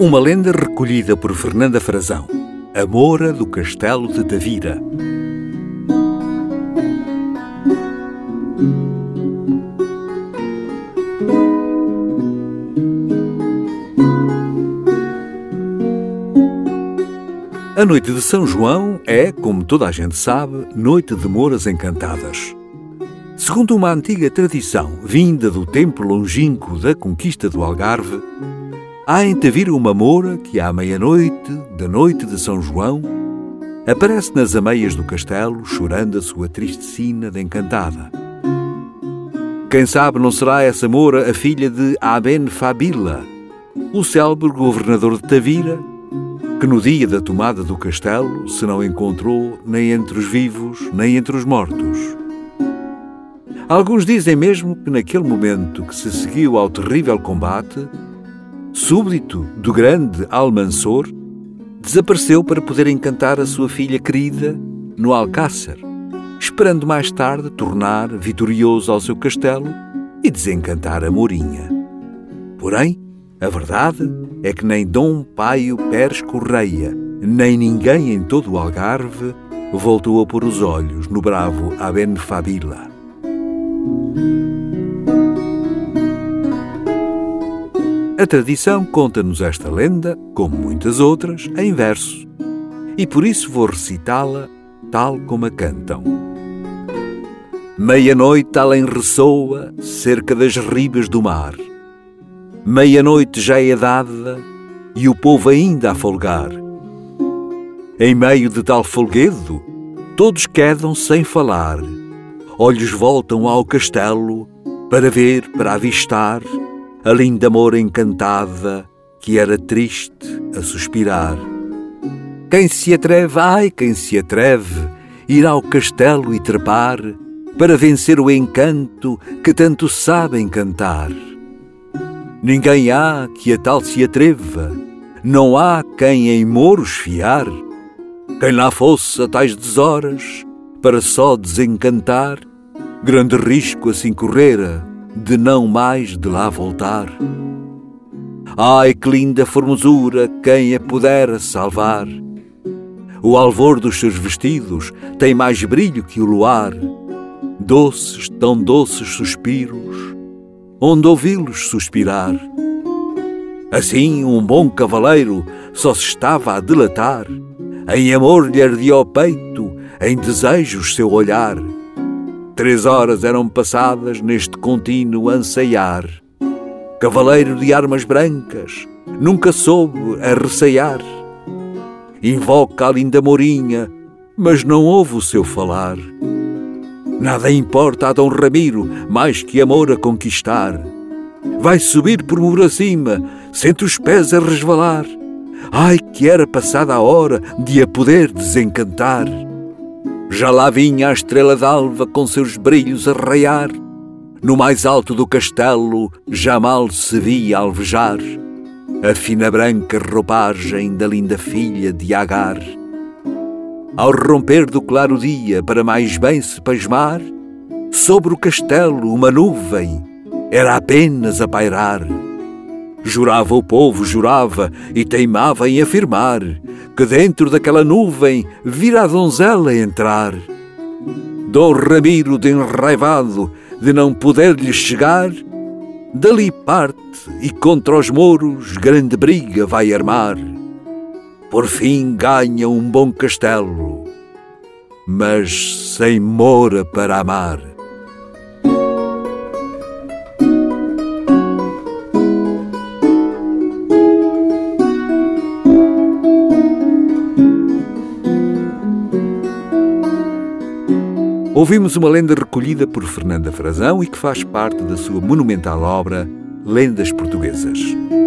Uma lenda recolhida por Fernanda Frazão. A Moura do Castelo de Tavira. A noite de São João é, como toda a gente sabe, noite de mouras encantadas. Segundo uma antiga tradição, vinda do tempo longínquo da conquista do Algarve, há em Tavira uma moura que, à meia-noite da noite de São João, aparece nas ameias do castelo, chorando a sua triste sina de encantada. Quem sabe não será essa moura a filha de Aben Fabila, o célebre governador de Tavira, que no dia da tomada do castelo se não encontrou nem entre os vivos nem entre os mortos. Alguns dizem mesmo que naquele momento que se seguiu ao terrível combate, súbdito do grande Almansor desapareceu para poder encantar a sua filha querida no Alcácer, esperando mais tarde tornar vitorioso ao seu castelo e desencantar a Mourinha. Porém, a verdade é que nem Dom Paio Pérez Correia, nem ninguém em todo o Algarve voltou a pôr os olhos no bravo Aben Fabila. A tradição conta-nos esta lenda, como muitas outras, em verso, e por isso vou recitá-la tal como a cantam. Meia-noite além ressoa, cerca das ribas do mar. Meia-noite já é dada e o povo ainda a folgar. Em meio de tal folguedo, todos quedam sem falar. Olhos voltam ao castelo para ver, para avistar a linda moura encantada que era triste a suspirar. Quem se atreve, ai, quem se atreve, ir ao castelo e trepar para vencer o encanto que tanto sabe encantar. Ninguém há que a tal se atreva, não há quem em mouros fiar. Quem lá fosse a tais deshoras, para só desencantar, grande risco assim correra, de não mais de lá voltar. Ai, que linda formosura, quem a pudera salvar! O alvor dos seus vestidos tem mais brilho que o luar. Doces, tão doces suspiros, onde ouvi-los suspirar. Assim um bom cavaleiro só se estava a delatar, em amor lhe ardia ao peito, em desejos seu olhar. 3 horas eram passadas neste contínuo anseiar. Cavaleiro de armas brancas, nunca soube a recear. Invoca a linda Mourinha, mas não ouve o seu falar. Nada importa a Dom Ramiro mais que a moura conquistar. Vai subir por muro acima, sente os pés a resvalar. Ai, que era passada a hora de a poder desencantar. Já lá vinha a estrela d'alva com seus brilhos a raiar. No mais alto do castelo já mal se via alvejar a fina branca roupagem da linda filha de Agar. Ao romper do claro dia, para mais bem se pasmar, sobre o castelo uma nuvem era apenas a pairar. Jurava o povo, jurava e teimava em afirmar que dentro daquela nuvem vira a donzela entrar. Dom Ramiro, de enraivado de não poder-lhe chegar, dali parte e contra os mouros grande briga vai armar. Por fim ganha um bom castelo, mas sem moura para amar. Ouvimos uma lenda recolhida por Fernanda Frazão e que faz parte da sua monumental obra Lendas Portuguesas.